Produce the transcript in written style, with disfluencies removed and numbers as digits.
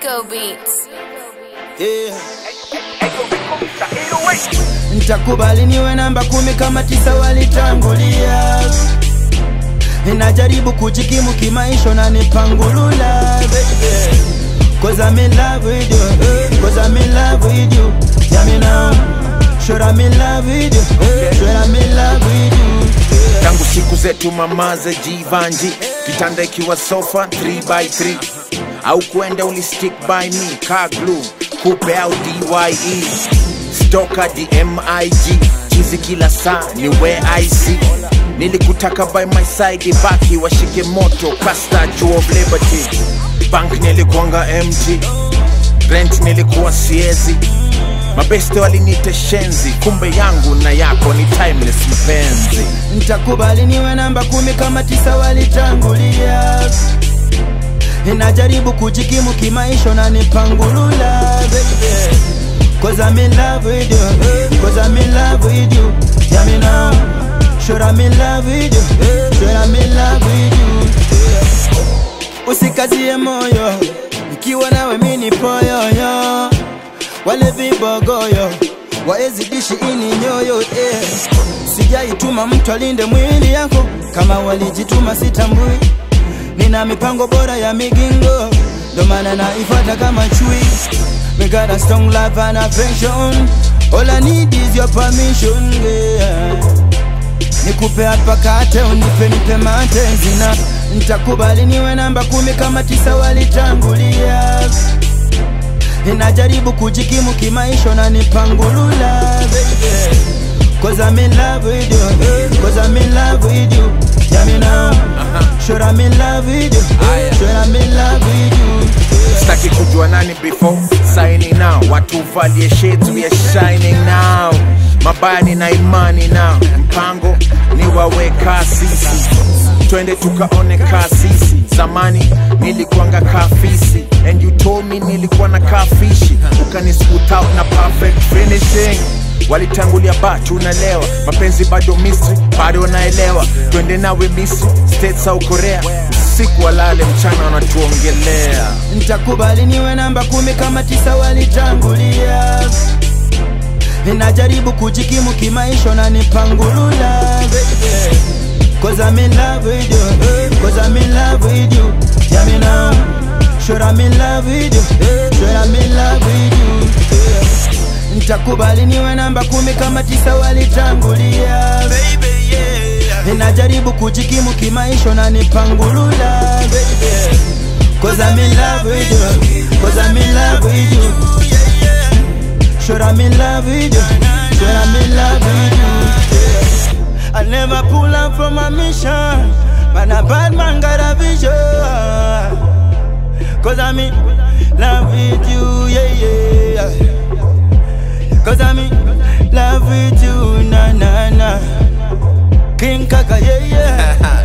Rico Beats. Yeah. Nitakubali niwe namba 10 kama 9 walitangulia. Ninajaribu kujikimu kimaisha na nipangulula baby. Cause I'm in love with you, cause I'm in love with you. Yeah me now, sure I'm in love with you, sure I'm in love with you. Tangu siku zetu mama za Jivanji, kitanda ikiwa sofa 3x3. Au kuenda uli stick by me, car glue, coupe au DYE. Stoka DMIG, chizi kila saa ni where I see. Nilikutaka by my side, ibaki washike moto, Statue of Liberty. Bank nilikuanga empty, rent nilikuwa siezi. Mabeste walinite shenzi, kumbe yangu na yako ni timeless mpenzi. Nitakubali niwe namba 10 kama 9 walitangulia. Ninajaribu kujikimu kimaisha na nipangulula baby. Cause I'm in love with you, cause I'm in love with you. Yeah me now, sure I'm in love with you, sure I'm in love with you. Usikazie moyo, nikiwa nawe mini poyoyo. Wale vibogoyo, waezidishi ini nyoyo Sijaituma mtu alinde mwili yako, kama walijituma sitambui. Nina mipango bora ya migingo, ndo maana naifata kama chui. We got a strong love and affection, all I need is your permission, yeah. Nikupe apakate, unipe matezi na nitakubali niwe namba 10 kama 9 walitangulia. Ninajaribu kujikimu kimaisha na nipangulula baby. Cause I'm in love with you, cause I'm in love with you. Yeah me now, sure I'm in love with you, sure I'm in love with you. Staki kujua nani before signing now. Watu valie shades, we are shining now. Mabaya na imani now. Mpango ni waweka sisi, twende tukaone kasisi. Zamani nilikuanga kafisi, and you told me nilikuwa na kafishi. Ukani scoot out na perfect finishing. Walitangulia batu unalewa, mapenzi bado mystery, bado naelewa. Twende nawe Misri, States au Korea. Siku walale mchana wanatuongelea. Nitakubali niwe namba 10 kama 9 walitangulia. Ninajaribu kujikimu kimaisha na nipangulula baby. Cause I'm in love with you, cause I'm in love with you. Yeah me now, sure I'm in love with you, sure I'm in love with you. Nitakubali niwe namba 10 kama 9 walitangulia baby, yeah. Ninajaribu kujikimu kimaisha na nipangulula baby. Cause I'm in love with you, cause I'm in love with you. Sure I'm in love with you, sure I'm in love with you. I never pull up from a mission, man a bad man got a vision. Cause I'm in love with you, yeah. Cause I'm in love with you, na na na. King Kaka, yeah.